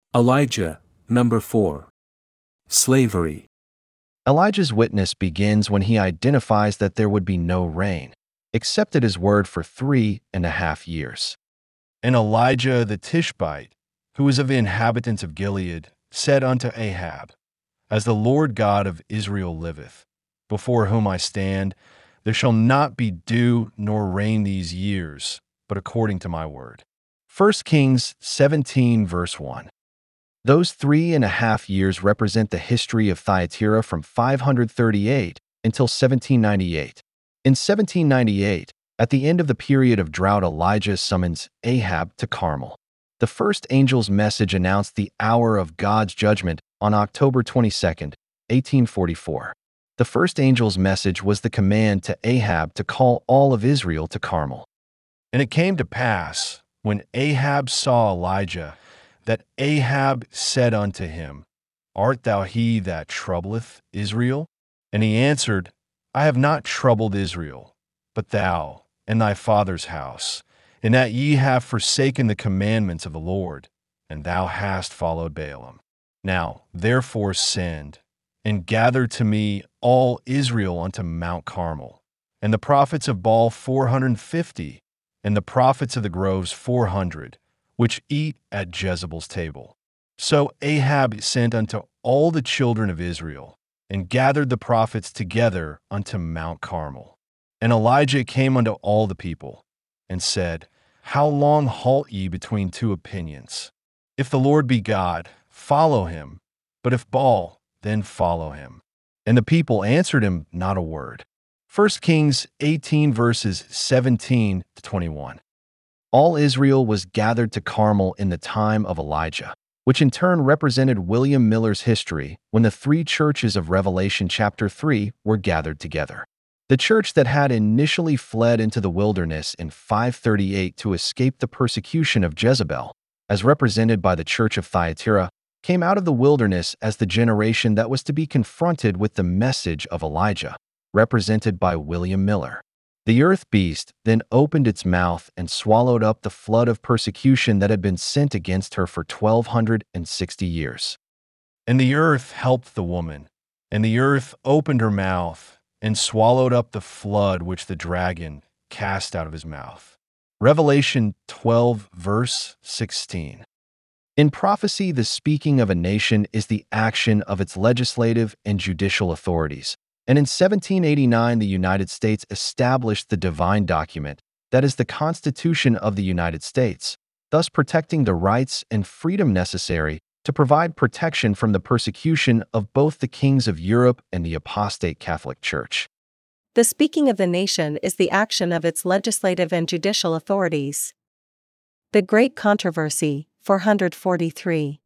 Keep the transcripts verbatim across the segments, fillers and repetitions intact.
Elijah, number four. Slavery. Elijah's witness begins when he identifies that there would be no rain, except at his word for three and a half years. And Elijah the Tishbite, who was of the inhabitants of Gilead, said unto Ahab, As the Lord God of Israel liveth, before whom I stand, there shall not be dew nor rain these years, but according to my word. First Kings seventeen, verse one. Those three and a half years represent the history of Thyatira from five hundred thirty-eight until seventeen ninety-eight. In seventeen ninety-eight, at the end of the period of drought, Elijah summons Ahab to Carmel. The first angel's message announced the hour of God's judgment on October twenty-second, eighteen forty-four. The first angel's message was the command to Ahab to call all of Israel to Carmel. And it came to pass, when Ahab saw Elijah, that Ahab said unto him, Art thou he that troubleth Israel? And he answered, I have not troubled Israel, but thou and thy father's house, in that ye have forsaken the commandments of the Lord, and thou hast followed Baalim. Now therefore send, and gather to me all Israel unto Mount Carmel, and the prophets of Baal four hundred fifty, and the prophets of the groves four hundred, which eat at Jezebel's table. So Ahab sent unto all the children of Israel, and gathered the prophets together unto Mount Carmel. And Elijah came unto all the people, and said, How long halt ye between two opinions? If the Lord be God, follow him, but if Baal, then follow him. And the people answered him not a word. First Kings eighteen, verses seventeen to twenty-one. All Israel was gathered to Carmel in the time of Elijah, which in turn represented William Miller's history when the three churches of Revelation chapter three were gathered together. The church that had initially fled into the wilderness in five thirty-eight to escape the persecution of Jezebel, as represented by the church of Thyatira, came out of the wilderness as the generation that was to be confronted with the message of Elijah, represented by William Miller. The earth beast then opened its mouth and swallowed up the flood of persecution that had been sent against her for twelve sixty years. And the earth helped the woman, and the earth opened her mouth and swallowed up the flood which the dragon cast out of his mouth. Revelation twelve, verse sixteen. In prophecy, the speaking of a nation is the action of its legislative and judicial authorities. And in seventeen eighty-nine, the United States established the divine document that is the Constitution of the United States, thus protecting the rights and freedom necessary to provide protection from the persecution of both the kings of Europe and the apostate Catholic Church. The speaking of the nation is the action of its legislative and judicial authorities. The Great Controversy, four forty-three.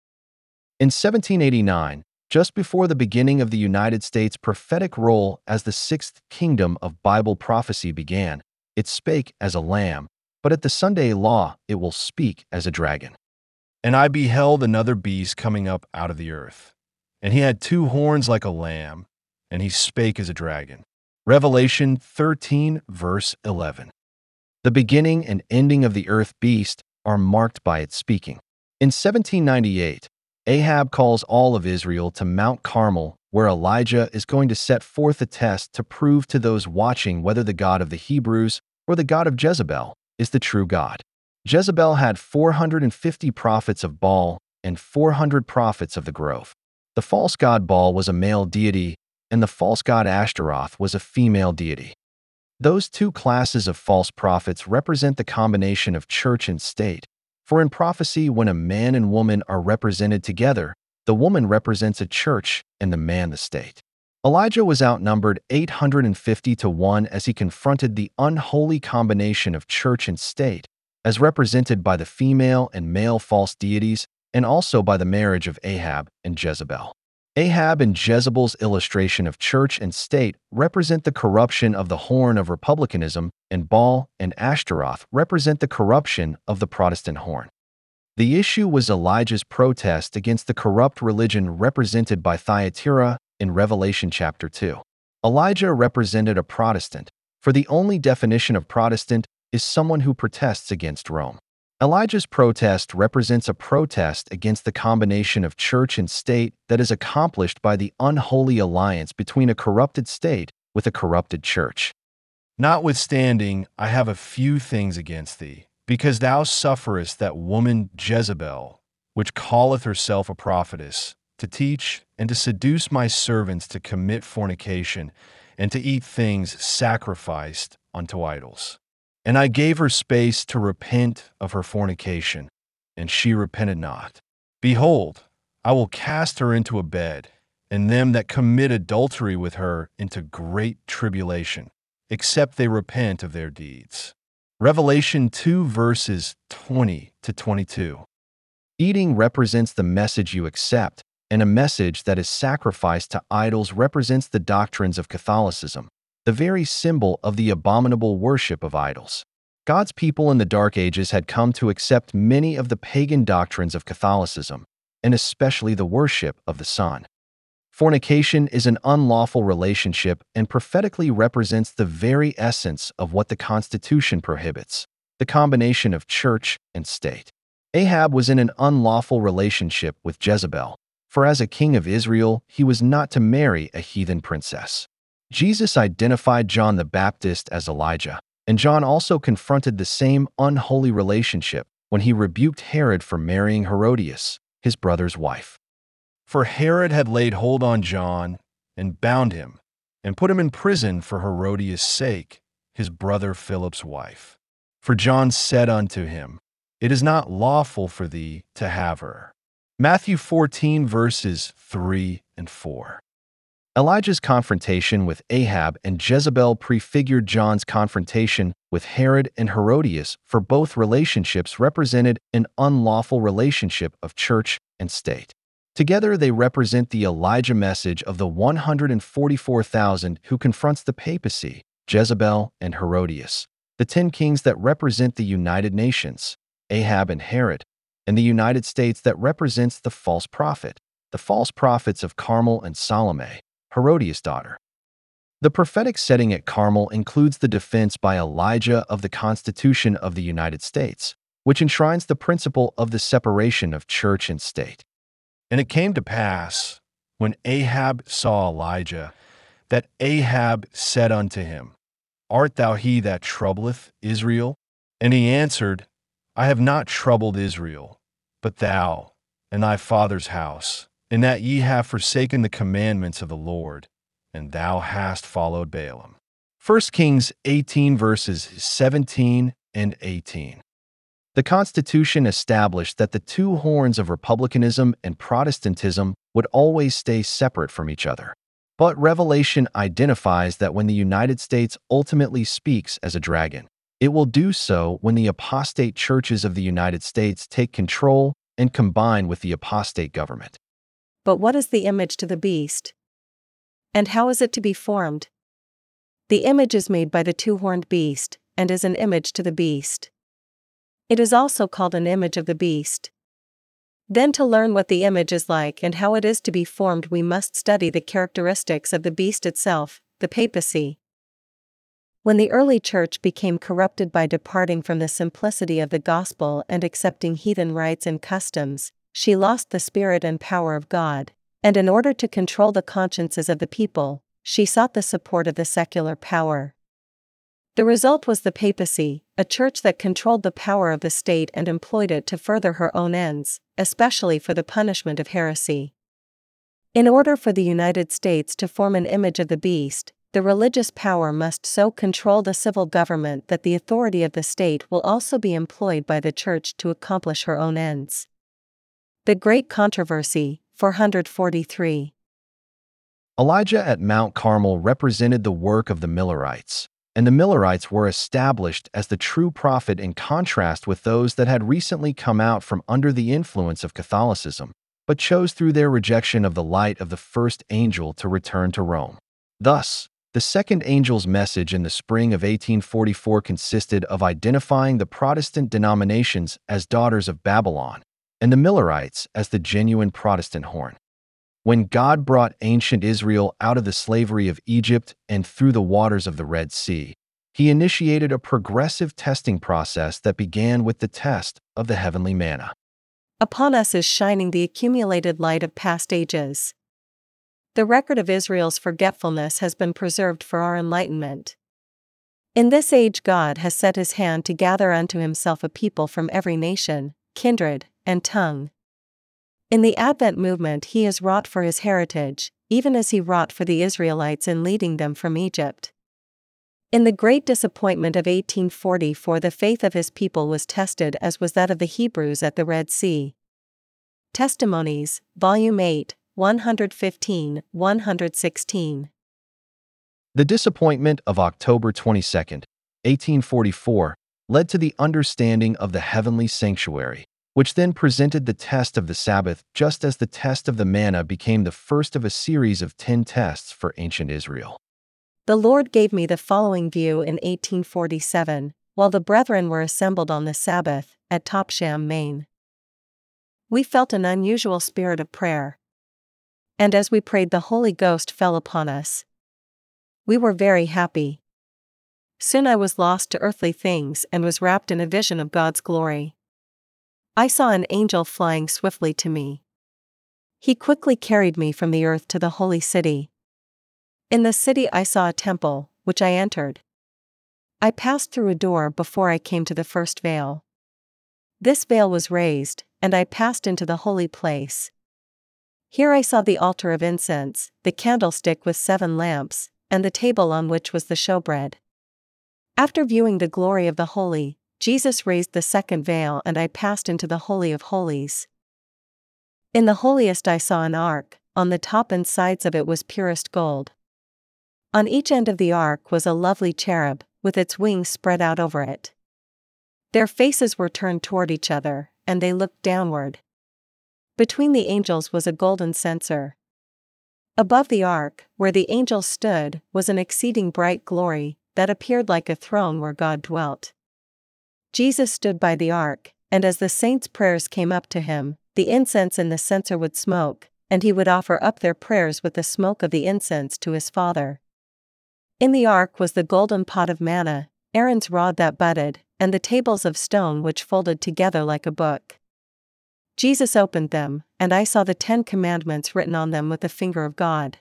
In seventeen eighty-nine, just before the beginning of the United States' prophetic role as the sixth kingdom of Bible prophecy began, it spake as a lamb, but at the Sunday law it will speak as a dragon. And I beheld another beast coming up out of the earth, and he had two horns like a lamb, and he spake as a dragon. Revelation thirteen, verse eleven. The beginning and ending of the earth beast are marked by its speaking. In seventeen ninety-eight, Ahab calls all of Israel to Mount Carmel, where Elijah is going to set forth a test to prove to those watching whether the God of the Hebrews or the God of Jezebel is the true God. Jezebel had four hundred fifty prophets of Baal and four hundred prophets of the grove. The false god Baal was a male deity, and the false god Ashtaroth was a female deity. Those two classes of false prophets represent the combination of church and state. For in prophecy, when a man and woman are represented together, the woman represents a church and the man the state. Elijah was outnumbered eight hundred fifty to one as he confronted the unholy combination of church and state, as represented by the female and male false deities and also by the marriage of Ahab and Jezebel. Ahab and Jezebel's illustration of church and state represent the corruption of the horn of republicanism, and Baal and Ashtaroth represent the corruption of the Protestant horn. The issue was Elijah's protest against the corrupt religion represented by Thyatira in Revelation chapter two. Elijah represented a Protestant, for the only definition of Protestant is someone who protests against Rome. Elijah's protest represents a protest against the combination of church and state that is accomplished by the unholy alliance between a corrupted state with a corrupted church. Notwithstanding, I have a few things against thee, because thou sufferest that woman Jezebel, which calleth herself a prophetess, to teach and to seduce my servants to commit fornication and to eat things sacrificed unto idols. And I gave her space to repent of her fornication, and she repented not. Behold, I will cast her into a bed, and them that commit adultery with her into great tribulation, except they repent of their deeds. Revelation two verses twenty to twenty-two. Eating represents the message you accept, and a message that is sacrificed to idols represents the doctrines of Catholicism, the very symbol of the abominable worship of idols. God's people in the Dark Ages had come to accept many of the pagan doctrines of Catholicism, and especially the worship of the sun. Fornication is an unlawful relationship and prophetically represents the very essence of what the Constitution prohibits, the combination of church and state. Ahab was in an unlawful relationship with Jezebel, for as a king of Israel, he was not to marry a heathen princess. Jesus identified John the Baptist as Elijah, and John also confronted the same unholy relationship when he rebuked Herod for marrying Herodias, his brother's wife. For Herod had laid hold on John and bound him, and put him in prison for Herodias' sake, his brother Philip's wife. For John said unto him, It is not lawful for thee to have her. Matthew fourteen verses three and four. Elijah's confrontation with Ahab and Jezebel prefigured John's confrontation with Herod and Herodias, for both relationships represented an unlawful relationship of church and state. Together, they represent the Elijah message of the one hundred forty-four thousand who confronts the papacy, Jezebel and Herodias, the ten kings that represent the United Nations, Ahab and Herod, and the United States that represents the false prophet, the false prophets of Carmel and Salome, Herodias' daughter. The prophetic setting at Carmel includes the defense by Elijah of the Constitution of the United States, which enshrines the principle of the separation of church and state. And it came to pass, when Ahab saw Elijah, that Ahab said unto him, Art thou he that troubleth Israel? And he answered, I have not troubled Israel, but thou, and thy father's house, in that ye have forsaken the commandments of the Lord, and thou hast followed Baalim. First Kings eighteen verses seventeen and eighteen. The Constitution established that the two horns of republicanism and Protestantism would always stay separate from each other. But Revelation identifies that when the United States ultimately speaks as a dragon, it will do so when the apostate churches of the United States take control and combine with the apostate government. But what is the image to the beast? And how is it to be formed? The image is made by the two-horned beast, and is an image to the beast. It is also called an image of the beast. Then to learn what the image is like and how it is to be formed, we must study the characteristics of the beast itself, the papacy. When the early church became corrupted by departing from the simplicity of the gospel and accepting heathen rites and customs, she lost the spirit and power of God, and in order to control the consciences of the people, she sought the support of the secular power. The result was the papacy, a church that controlled the power of the state and employed it to further her own ends, especially for the punishment of heresy. In order for the United States to form an image of the beast, the religious power must so control the civil government that the authority of the state will also be employed by the church to accomplish her own ends. The Great Controversy, four forty-three. Elijah at Mount Carmel represented the work of the Millerites, and the Millerites were established as the true prophet in contrast with those that had recently come out from under the influence of Catholicism, but chose through their rejection of the light of the first angel to return to Rome. Thus, the second angel's message in the spring of eighteen forty-four consisted of identifying the Protestant denominations as daughters of Babylon, and the Millerites as the genuine Protestant horn. When God brought ancient Israel out of the slavery of Egypt and through the waters of the Red Sea, He initiated a progressive testing process that began with the test of the heavenly manna. Upon us is shining the accumulated light of past ages. The record of Israel's forgetfulness has been preserved for our enlightenment. In this age God has set his hand to gather unto himself a people from every nation, kindred, and tongue. In the Advent movement he has wrought for his heritage, even as he wrought for the Israelites in leading them from Egypt. In the great disappointment of eighteen forty-four, the faith of his people was tested as was that of the Hebrews at the Red Sea. Testimonies, Volume eight, one fifteen to one sixteen. The disappointment of October twenty-second, eighteen forty-four, led to the understanding of the heavenly sanctuary, which then presented the test of the Sabbath, just as the test of the manna became the first of a series of ten tests for ancient Israel. The Lord gave me the following view in eighteen forty-seven, while the brethren were assembled on the Sabbath, at Topsham, Maine. We felt an unusual spirit of prayer. And as we prayed, the Holy Ghost fell upon us. We were very happy. Soon I was lost to earthly things and was wrapped in a vision of God's glory. I saw an angel flying swiftly to me. He quickly carried me from the earth to the holy city. In the city I saw a temple, which I entered. I passed through a door before I came to the first veil. This veil was raised, and I passed into the holy place. Here I saw the altar of incense, the candlestick with seven lamps, and the table on which was the showbread. After viewing the glory of the holy, Jesus raised the second veil and I passed into the Holy of Holies. In the holiest I saw an ark, on the top and sides of it was purest gold. On each end of the ark was a lovely cherub, with its wings spread out over it. Their faces were turned toward each other, and they looked downward. Between the angels was a golden censer. Above the ark, where the angels stood, was an exceeding bright glory, that appeared like a throne where God dwelt. Jesus stood by the ark, and as the saints' prayers came up to him, the incense in the censer would smoke, and he would offer up their prayers with the smoke of the incense to his Father. In the ark was the golden pot of manna, Aaron's rod that budded, and the tables of stone which folded together like a book. Jesus opened them, and I saw the Ten Commandments written on them with the finger of God.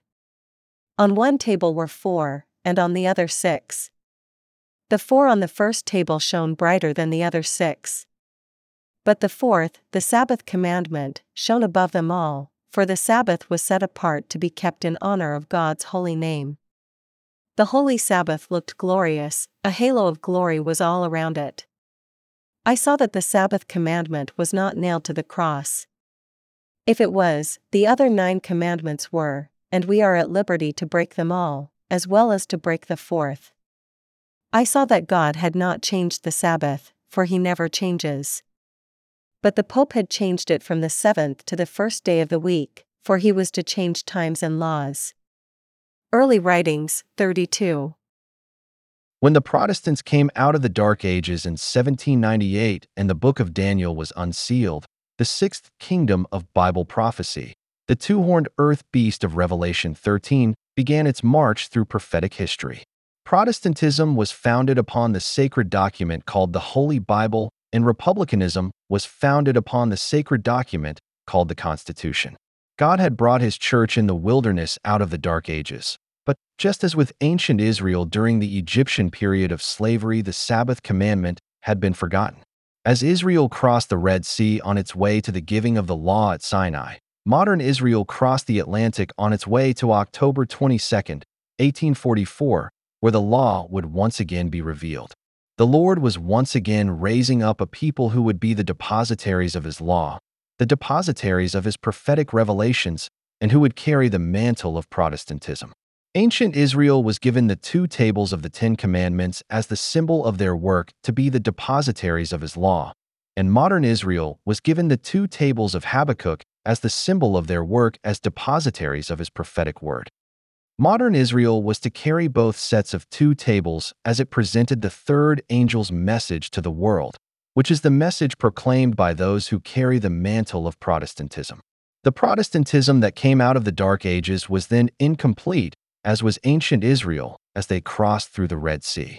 On one table were four, and on the other six. The four on the first table shone brighter than the other six. But the fourth, the Sabbath commandment, shone above them all, for the Sabbath was set apart to be kept in honor of God's holy name. The holy Sabbath looked glorious, a halo of glory was all around it. I saw that the Sabbath commandment was not nailed to the cross. If it was, the other nine commandments were, and we are at liberty to break them all, as well as to break the fourth. I saw that God had not changed the Sabbath, for he never changes. But the Pope had changed it from the seventh to the first day of the week, for he was to change times and laws. Early Writings, thirty-two. When the Protestants came out of the Dark Ages in seventeen ninety-eight and the Book of Daniel was unsealed, the sixth kingdom of Bible prophecy, the two-horned earth beast of Revelation thirteen, began its march through prophetic history. Protestantism was founded upon the sacred document called the Holy Bible, and republicanism was founded upon the sacred document called the Constitution. God had brought his church in the wilderness out of the Dark Ages. But just as with ancient Israel during the Egyptian period of slavery, the Sabbath commandment had been forgotten. As Israel crossed the Red Sea on its way to the giving of the law at Sinai, modern Israel crossed the Atlantic on its way to October twenty-second, eighteen forty-four, where the law would once again be revealed. The Lord was once again raising up a people who would be the depositaries of his law, the depositaries of his prophetic revelations, and who would carry the mantle of Protestantism. Ancient Israel was given the two tables of the Ten Commandments as the symbol of their work to be the depositaries of his law, and modern Israel was given the two tables of Habakkuk as the symbol of their work as depositaries of his prophetic word. Modern Israel was to carry both sets of two tables as it presented the third angel's message to the world, which is the message proclaimed by those who carry the mantle of Protestantism. The Protestantism that came out of the Dark Ages was then incomplete, as was ancient Israel, as they crossed through the Red Sea.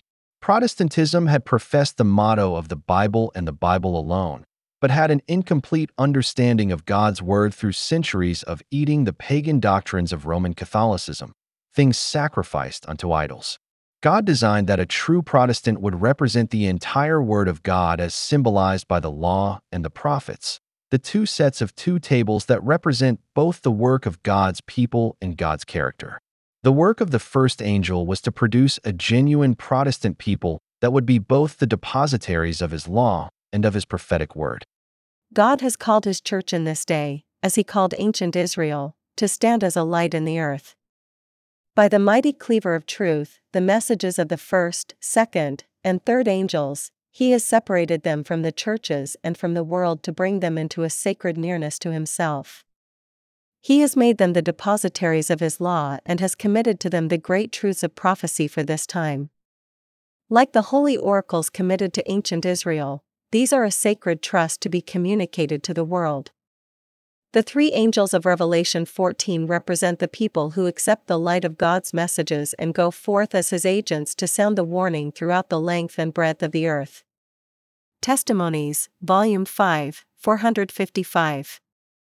Protestantism had professed the motto of the Bible and the Bible alone, but had an incomplete understanding of God's Word through centuries of eating the pagan doctrines of Roman Catholicism, things sacrificed unto idols. God designed that a true Protestant would represent the entire Word of God as symbolized by the law and the prophets, the two sets of two tables that represent both the work of God's people and God's character. The work of the first angel was to produce a genuine Protestant people that would be both the depositaries of his law and of his prophetic word. God has called his church in this day, as he called ancient Israel, to stand as a light in the earth. By the mighty cleaver of truth, the messages of the first, second, and third angels, he has separated them from the churches and from the world to bring them into a sacred nearness to himself. He has made them the depositaries of his law and has committed to them the great truths of prophecy for this time. Like the holy oracles committed to ancient Israel, these are a sacred trust to be communicated to the world. The three angels of Revelation fourteen represent the people who accept the light of God's messages and go forth as his agents to sound the warning throughout the length and breadth of the earth. Testimonies, Volume five, four fifty-five.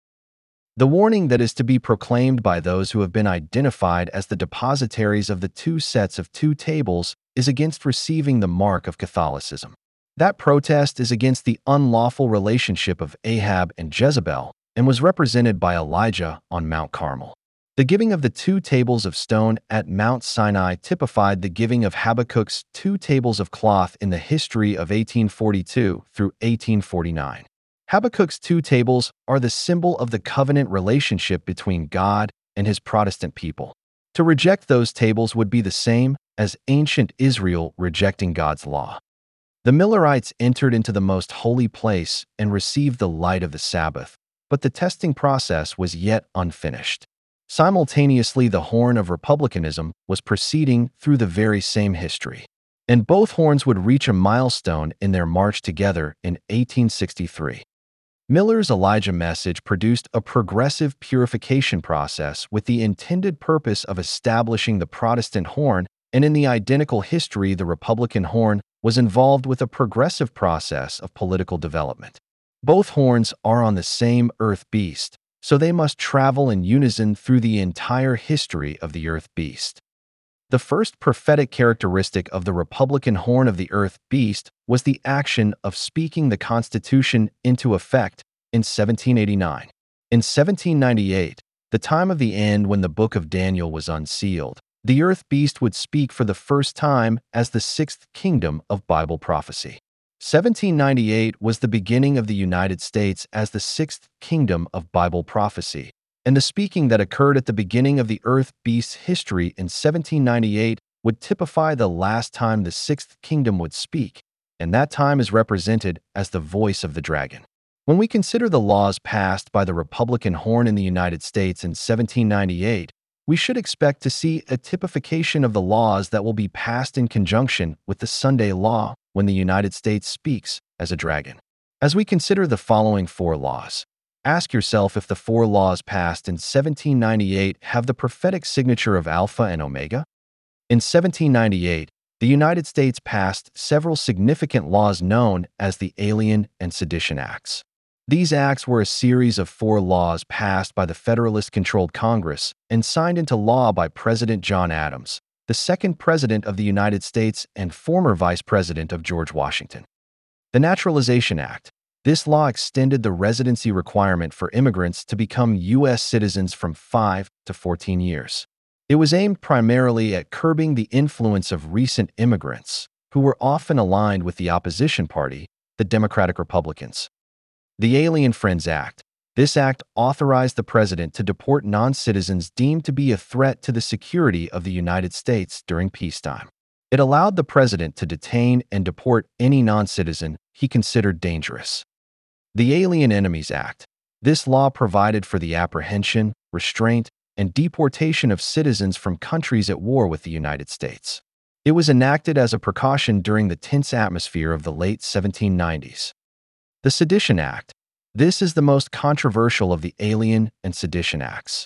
The warning that is to be proclaimed by those who have been identified as the depositaries of the two sets of two tables is against receiving the mark of Catholicism. That protest is against the unlawful relationship of Ahab and Jezebel and was represented by Elijah on Mount Carmel. The giving of the two tables of stone at Mount Sinai typified the giving of Habakkuk's two tables of cloth in the history of eighteen forty-two through eighteen forty-nine. Habakkuk's two tables are the symbol of the covenant relationship between God and his Protestant people. To reject those tables would be the same as ancient Israel rejecting God's law. The Millerites entered into the most holy place and received the light of the Sabbath, but the testing process was yet unfinished. Simultaneously, the horn of republicanism was proceeding through the very same history, and both horns would reach a milestone in their march together in eighteen sixty-three. Miller's Elijah message produced a progressive purification process with the intended purpose of establishing the Protestant horn, and in the identical history, the Republican horn was involved with a progressive process of political development. Both horns are on the same earth beast, so they must travel in unison through the entire history of the earth beast. The first prophetic characteristic of the Republican horn of the earth beast was the action of speaking the Constitution into effect in seventeen eighty-nine. In seventeen ninety-eight, the time of the end when the book of Daniel was unsealed, the earth beast would speak for the first time as the sixth kingdom of Bible prophecy. seventeen ninety-eight was the beginning of the United States as the sixth kingdom of Bible prophecy, and the speaking that occurred at the beginning of the earth beast's history in seventeen ninety-eight would typify the last time the sixth kingdom would speak, and that time is represented as the voice of the dragon. When we consider the laws passed by the Republican horn in the United States in seventeen ninety-eight, we should expect to see a typification of the laws that will be passed in conjunction with the Sunday law when the United States speaks as a dragon. As we consider the following four laws, ask yourself if the four laws passed in seventeen ninety-eight have the prophetic signature of Alpha and Omega. In seventeen ninety-eight, the United States passed several significant laws known as the Alien and Sedition Acts. These acts were a series of four laws passed by the Federalist-controlled Congress and signed into law by President John Adams, the second President of the United States and former Vice President of George Washington. The Naturalization Act. This law extended the residency requirement for immigrants to become U S citizens from five to fourteen years. It was aimed primarily at curbing the influence of recent immigrants, who were often aligned with the opposition party, the Democratic Republicans. The Alien Friends Act. This act authorized the president to deport non-citizens deemed to be a threat to the security of the United States during peacetime. It allowed the president to detain and deport any non-citizen he considered dangerous. The Alien Enemies Act. This law provided for the apprehension, restraint, and deportation of citizens from countries at war with the United States. It was enacted as a precaution during the tense atmosphere of the late seventeen nineties. The Sedition Act. This is the most controversial of the Alien and Sedition Acts.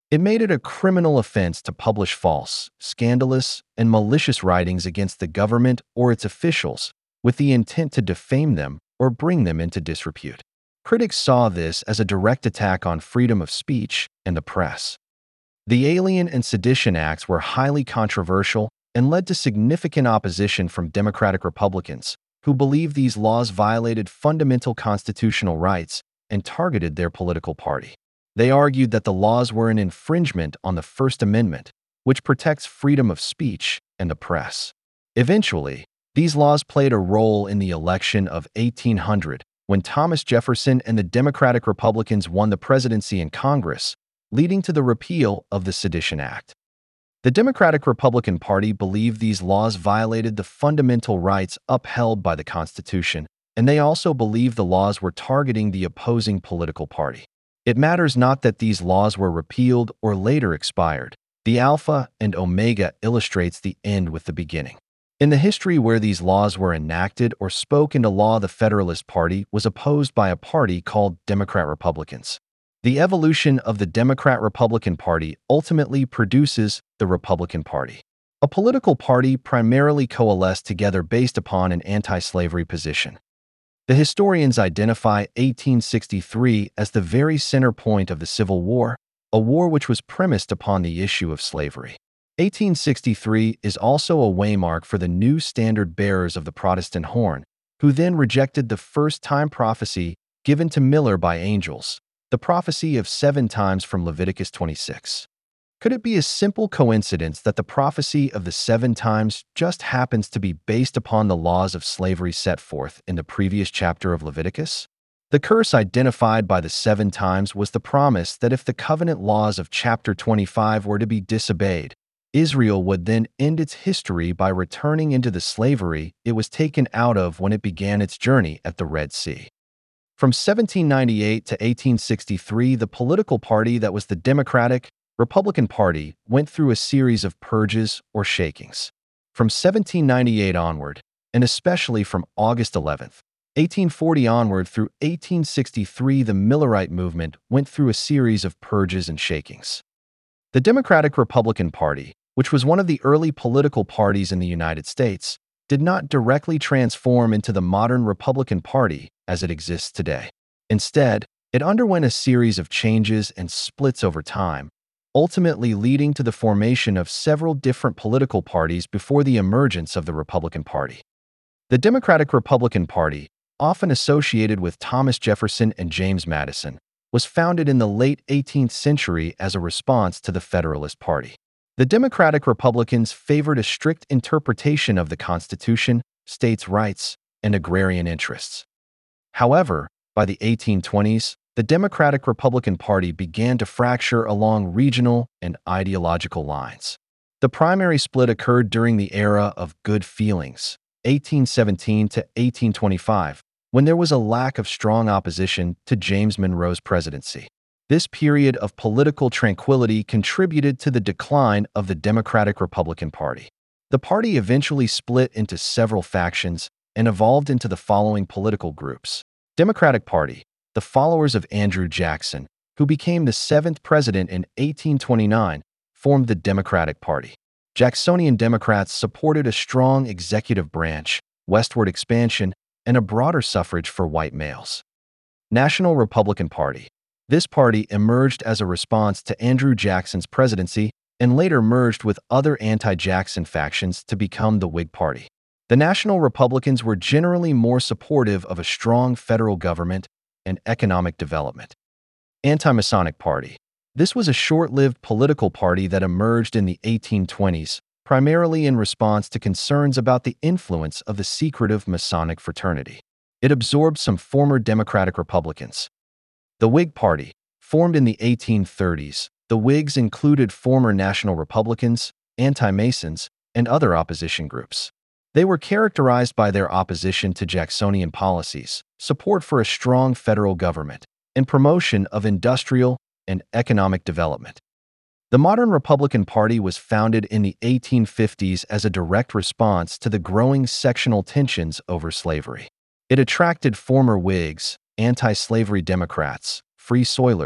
It made it a criminal offense to publish false, scandalous, and malicious writings against the government or its officials with the intent to defame them or bring them into disrepute. Critics saw this as a direct attack on freedom of speech and the press. The Alien and Sedition Acts were highly controversial and led to significant opposition from Democratic Republicans, who believed these laws violated fundamental constitutional rights and targeted their political party. They argued that the laws were an infringement on the First Amendment, which protects freedom of speech and the press. Eventually, these laws played a role in the election of eighteen hundred, when Thomas Jefferson and the Democratic Republicans won the presidency and Congress, leading to the repeal of the Sedition Act. The Democratic-Republican Party believed these laws violated the fundamental rights upheld by the Constitution, and they also believed the laws were targeting the opposing political party. It matters not that these laws were repealed or later expired. The Alpha and Omega illustrates the end with the beginning. In the history where these laws were enacted or spoke into law, the Federalist Party was opposed by a party called Democrat-Republicans. The evolution of the Democrat-Republican Party ultimately produces the Republican Party, a political party primarily coalesced together based upon an anti-slavery position. The historians identify eighteen sixty-three as the very center point of the Civil War, a war which was premised upon the issue of slavery. eighteen sixty-three is also a waymark for the new standard bearers of the Protestant horn, who then rejected the first-time prophecy given to Miller by angels, the prophecy of seven times from Leviticus twenty-six. Could it be a simple coincidence that the prophecy of the seven times just happens to be based upon the laws of slavery set forth in the previous chapter of Leviticus? The curse identified by the seven times was the promise that if the covenant laws of chapter twenty-five were to be disobeyed, Israel would then end its history by returning into the slavery it was taken out of when it began its journey at the Red Sea. From seventeen ninety-eight to eighteen sixty-three, the political party that was the Democratic Republican Party went through a series of purges or shakings. From seventeen ninety-eight onward, and especially from August eleventh, eighteen forty onward through eighteen sixty-three, the Millerite movement went through a series of purges and shakings. The Democratic Republican Party, which was one of the early political parties in the United States, did not directly transform into the modern Republican Party as it exists today. Instead, it underwent a series of changes and splits over time, ultimately leading to the formation of several different political parties before the emergence of the Republican Party. The Democratic-Republican Party, often associated with Thomas Jefferson and James Madison, was founded in the late eighteenth century as a response to the Federalist Party. The Democratic Republicans favored a strict interpretation of the Constitution, states' rights, and agrarian interests. However, by the eighteen twenties, the Democratic-Republican Party began to fracture along regional and ideological lines. The primary split occurred during the era of good feelings, eighteen seventeen to eighteen twenty-five, when there was a lack of strong opposition to James Monroe's presidency. This period of political tranquility contributed to the decline of the Democratic-Republican Party. The party eventually split into several factions and evolved into the following political groups. Democratic Party, the followers of Andrew Jackson, who became the seventh president in eighteen twenty-nine, formed the Democratic Party. Jacksonian Democrats supported a strong executive branch, westward expansion, and a broader suffrage for white males. National Republican Party. This party emerged as a response to Andrew Jackson's presidency and later merged with other anti-Jackson factions to become the Whig Party. The National Republicans were generally more supportive of a strong federal government and economic development. Anti-Masonic Party. This was a short-lived political party that emerged in the eighteen twenties, primarily in response to concerns about the influence of the secretive Masonic fraternity. It absorbed some former Democratic Republicans. The Whig Party. Formed in the eighteen thirties, the Whigs included former National Republicans, anti-Masons, and other opposition groups. They were characterized by their opposition to Jacksonian policies, support for a strong federal government, and promotion of industrial and economic development. The modern Republican Party was founded in the eighteen fifties as a direct response to the growing sectional tensions over slavery. It attracted former Whigs, anti-slavery Democrats, Free Soilers,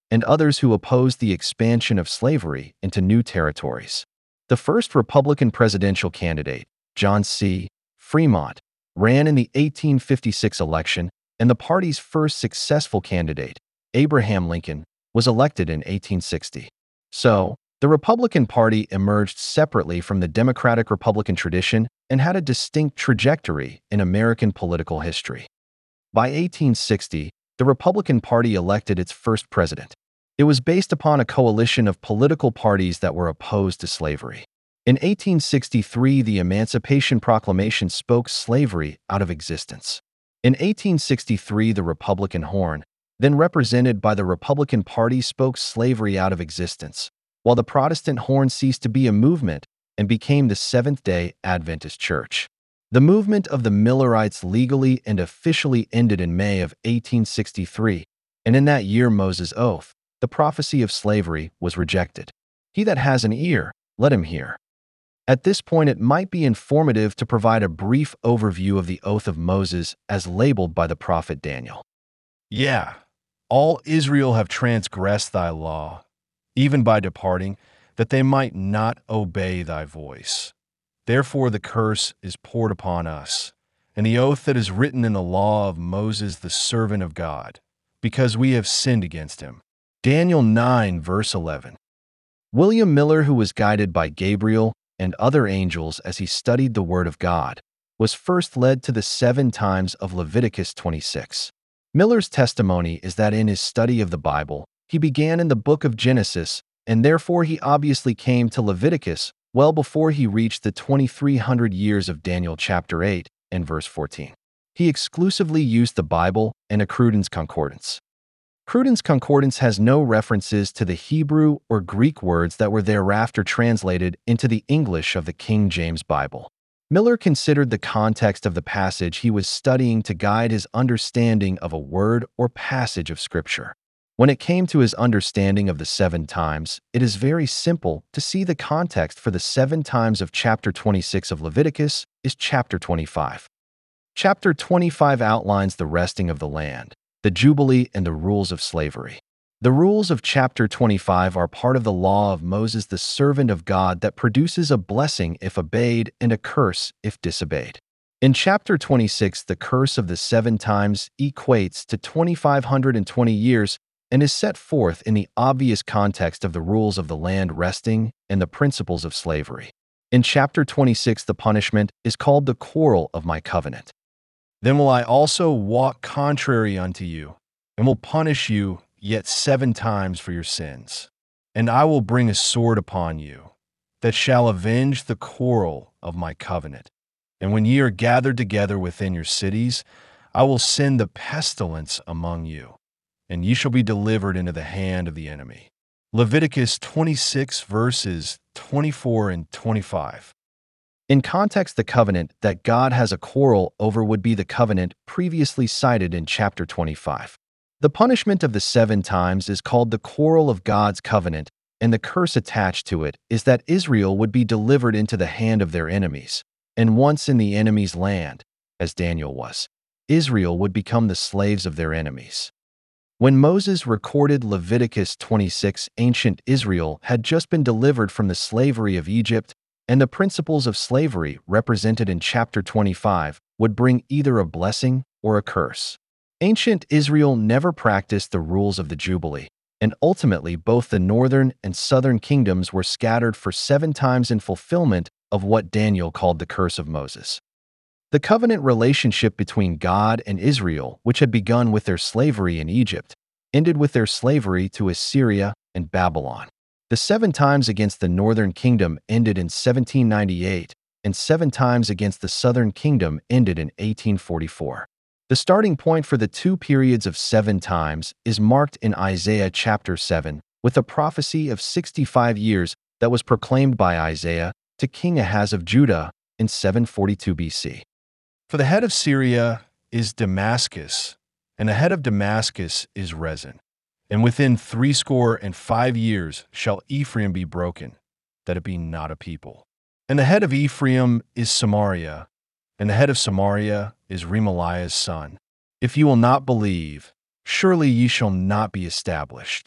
and others who opposed the expansion of slavery into new territories. The first Republican presidential candidate, John C. Fremont, ran in the eighteen fifty-six election, and the party's first successful candidate, Abraham Lincoln, was elected in eighteen sixty. So, the Republican Party emerged separately from the Democratic-Republican tradition and had a distinct trajectory in American political history. By eighteen sixty, the Republican Party elected its first president. It was based upon a coalition of political parties that were opposed to slavery. In eighteen sixty-three, the Emancipation Proclamation spoke slavery out of existence. In eighteen sixty-three, the Republican Horn, then represented by the Republican Party, spoke slavery out of existence, while the Protestant Horn ceased to be a movement and became the Seventh-day Adventist Church. The movement of the Millerites legally and officially ended in May of eighteen sixty-three, and in that year Moses' oath, the prophecy of slavery, was rejected. He that has an ear, let him hear. At this point, it might be informative to provide a brief overview of the oath of Moses as labeled by the prophet Daniel. Yeah, all Israel have transgressed thy law, even by departing, that they might not obey thy voice. Therefore the curse is poured upon us, and the oath that is written in the law of Moses the servant of God, because we have sinned against him. Daniel nine, verse eleven. William Miller, who was guided by Gabriel and other angels as he studied the Word of God, was first led to the seven times of Leviticus twenty-six. Miller's testimony is that in his study of the Bible, he began in the book of Genesis, and therefore he obviously came to Leviticus well before he reached the twenty-three hundred years of Daniel chapter eight and verse fourteen. He exclusively used the Bible and a Cruden's Concordance. Cruden's Concordance has no references to the Hebrew or Greek words that were thereafter translated into the English of the King James Bible. Miller considered the context of the passage he was studying to guide his understanding of a word or passage of Scripture. When it came to his understanding of the seven times, it is very simple to see the context for the seven times of chapter twenty-six of Leviticus is chapter twenty-five. Chapter twenty-five outlines the resting of the land, the Jubilee, and the rules of slavery. The rules of chapter twenty-five are part of the law of Moses, the servant of God, that produces a blessing if obeyed and a curse if disobeyed. In chapter twenty-six, the curse of the seven times equates to two thousand five hundred twenty years and is set forth in the obvious context of the rules of the land resting and the principles of slavery. In chapter twenty-six, the punishment is called the quarrel of my covenant. Then will I also walk contrary unto you, and will punish you yet seven times for your sins. And I will bring a sword upon you, that shall avenge the quarrel of my covenant. And when ye are gathered together within your cities, I will send the pestilence among you, and ye shall be delivered into the hand of the enemy. Leviticus twenty-six, verses twenty-four and twenty-five. In context, the covenant that God has a quarrel over would be the covenant previously cited in chapter twenty-five. The punishment of the seven times is called the quarrel of God's covenant, and the curse attached to it is that Israel would be delivered into the hand of their enemies, and once in the enemy's land, as Daniel was, Israel would become the slaves of their enemies. When Moses recorded Leviticus twenty-six, ancient Israel had just been delivered from the slavery of Egypt, and the principles of slavery represented in chapter twenty-five would bring either a blessing or a curse. Ancient Israel never practiced the rules of the Jubilee, and ultimately both the northern and southern kingdoms were scattered for seven times in fulfillment of what Daniel called the curse of Moses. The covenant relationship between God and Israel, which had begun with their slavery in Egypt, ended with their slavery to Assyria and Babylon. The seven times against the northern kingdom ended in seventeen ninety-eight, and seven times against the southern kingdom ended in eighteen forty-four. The starting point for the two periods of seven times is marked in Isaiah chapter seven, with a prophecy of sixty-five years that was proclaimed by Isaiah to King Ahaz of Judah in seven forty-two B C. For the head of Syria is Damascus, and the head of Damascus is Rezin. And within threescore and five years shall Ephraim be broken, that it be not a people. And the head of Ephraim is Samaria, and the head of Samaria is Remaliah's son. If ye will not believe, surely ye shall not be established.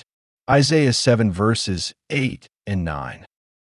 Isaiah seven verses eight and nine.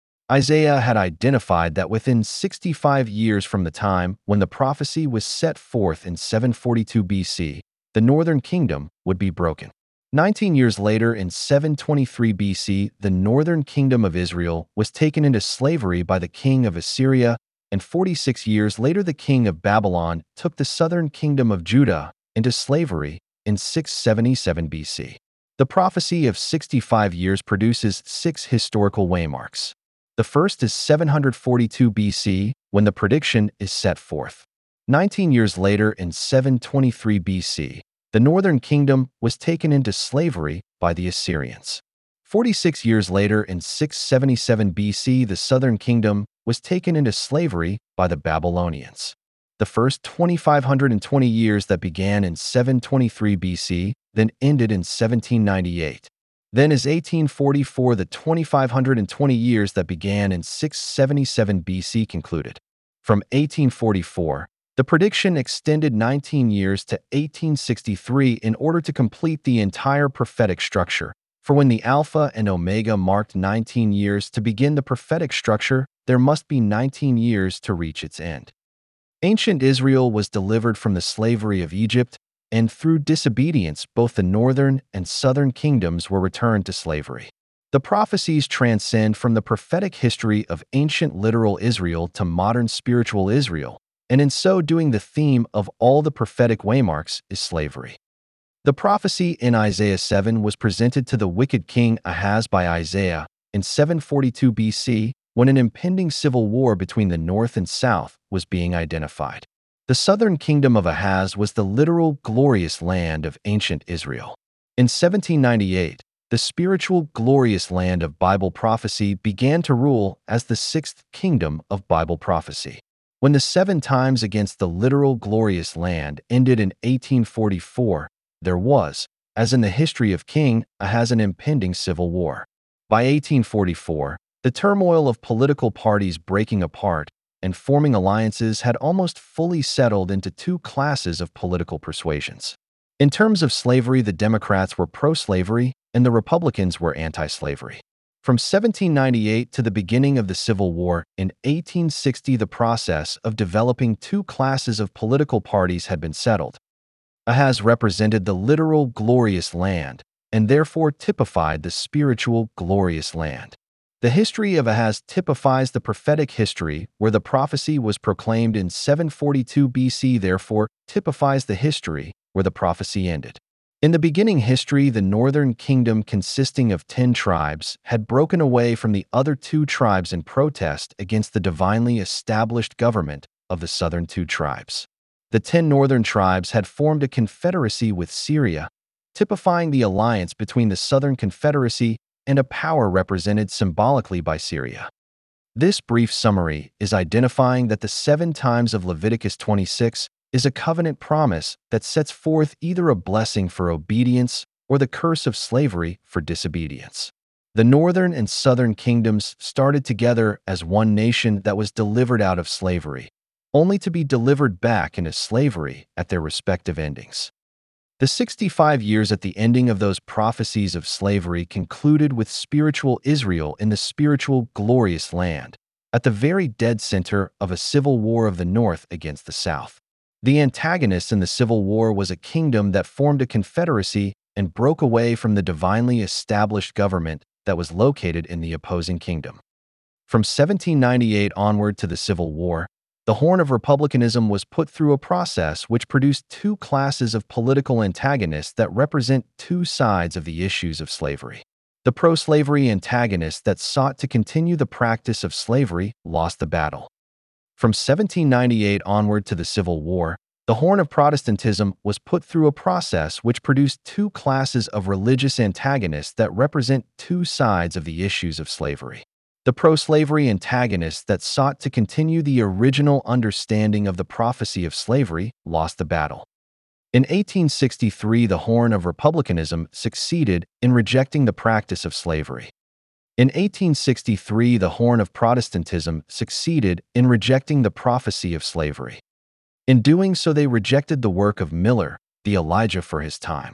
Isaiah had identified that within sixty-five years from the time when the prophecy was set forth in seven forty-two B C, the northern kingdom would be broken. Nineteen years later, in seven twenty-three B C, the northern kingdom of Israel was taken into slavery by the king of Assyria, and forty-six years later the king of Babylon took the southern kingdom of Judah into slavery in six seventy-seven B C. The prophecy of sixty-five years produces six historical waymarks. The first is seven forty-two B C, when the prediction is set forth. Nineteen years later, in seven twenty-three B C, the northern kingdom was taken into slavery by the Assyrians. Forty-six years later, in six seventy-seven B C, the southern kingdom was taken into slavery by the Babylonians. The first two thousand five hundred twenty years that began in seven twenty-three B C, then ended in seventeen ninety-eight. Then is eighteen forty-four, the two thousand five hundred twenty years that began in six seventy-seven B C concluded. From eighteen forty-four, the prediction extended nineteen years to eighteen sixty-three in order to complete the entire prophetic structure. For when the Alpha and Omega marked nineteen years to begin the prophetic structure, there must be nineteen years to reach its end. Ancient Israel was delivered from the slavery of Egypt, and through disobedience, both the northern and southern kingdoms were returned to slavery. The prophecies transcend from the prophetic history of ancient literal Israel to modern spiritual Israel, and in so doing the theme of all the prophetic waymarks is slavery. The prophecy in Isaiah seven was presented to the wicked king Ahaz by Isaiah in seven forty-two B C, when an impending civil war between the north and south was being identified. The southern kingdom of Ahaz was the literal glorious land of ancient Israel. In seventeen ninety-eight, the spiritual glorious land of Bible prophecy began to rule as the sixth kingdom of Bible prophecy. When the seven times against the literal glorious land ended in eighteen forty-four, there was, as in the history of King Ahaz, an impending civil war. By eighteen forty-four, the turmoil of political parties breaking apart and forming alliances had almost fully settled into two classes of political persuasions. In terms of slavery, the Democrats were pro-slavery and the Republicans were anti-slavery. From seventeen ninety-eight to the beginning of the Civil War in eighteen sixty, the process of developing two classes of political parties had been settled. Ahaz represented the literal glorious land and therefore typified the spiritual glorious land. The history of Ahaz typifies the prophetic history where the prophecy was proclaimed in seven forty-two B C, therefore typifies the history where the prophecy ended. In the beginning history, the northern kingdom, consisting of ten tribes, had broken away from the other two tribes in protest against the divinely established government of the southern two tribes. The ten northern tribes had formed a confederacy with Syria, typifying the alliance between the southern confederacy and a power represented symbolically by Syria. This brief summary is identifying that the seven times of Leviticus twenty-six is a covenant promise that sets forth either a blessing for obedience or the curse of slavery for disobedience. The northern and southern kingdoms started together as one nation that was delivered out of slavery, only to be delivered back into slavery at their respective endings. The sixty-five years at the ending of those prophecies of slavery concluded with spiritual Israel in the spiritual glorious land, at the very dead center of a civil war of the north against the south. The antagonist in the civil war was a kingdom that formed a confederacy and broke away from the divinely established government that was located in the opposing kingdom. From seventeen ninety-eight onward to the Civil War, the horn of republicanism was put through a process which produced two classes of political antagonists that represent two sides of the issues of slavery. The pro-slavery antagonists that sought to continue the practice of slavery lost the battle. From seventeen ninety-eight onward to the Civil War, the horn of Protestantism was put through a process which produced two classes of religious antagonists that represent two sides of the issues of slavery. The pro-slavery antagonists that sought to continue the original understanding of the prophecy of slavery lost the battle. In eighteen sixty-three, the horn of republicanism succeeded in rejecting the practice of slavery. In eighteen sixty-three, the horn of Protestantism succeeded in rejecting the prophecy of slavery. In doing so, they rejected the work of Miller, the Elijah for his time.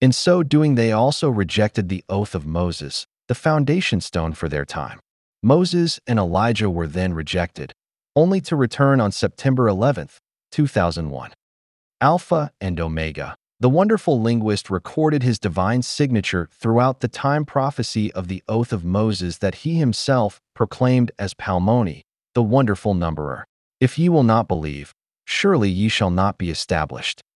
In so doing, they also rejected the oath of Moses, the foundation stone for their time. Moses and Elijah were then rejected, only to return on September eleventh, two thousand one. Alpha and Omega. The wonderful linguist recorded his divine signature throughout the time prophecy of the oath of Moses that he himself proclaimed as Palmoni, the wonderful numberer. If ye will not believe, surely ye shall not be established.